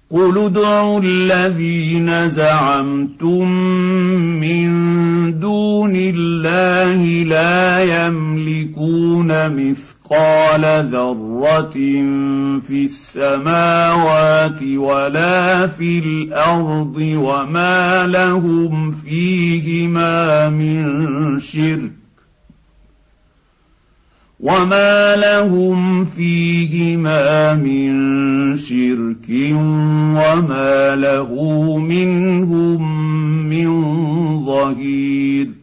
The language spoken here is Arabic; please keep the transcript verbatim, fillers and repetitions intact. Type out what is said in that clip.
قل ادعوا الذين زعمتم من دون الله لا يملكون مثقال ذرة في السماوات ولا في الأرض وما لهم فيهما من شرك وما لهم فيهما من شرك وما له منهم من ظهير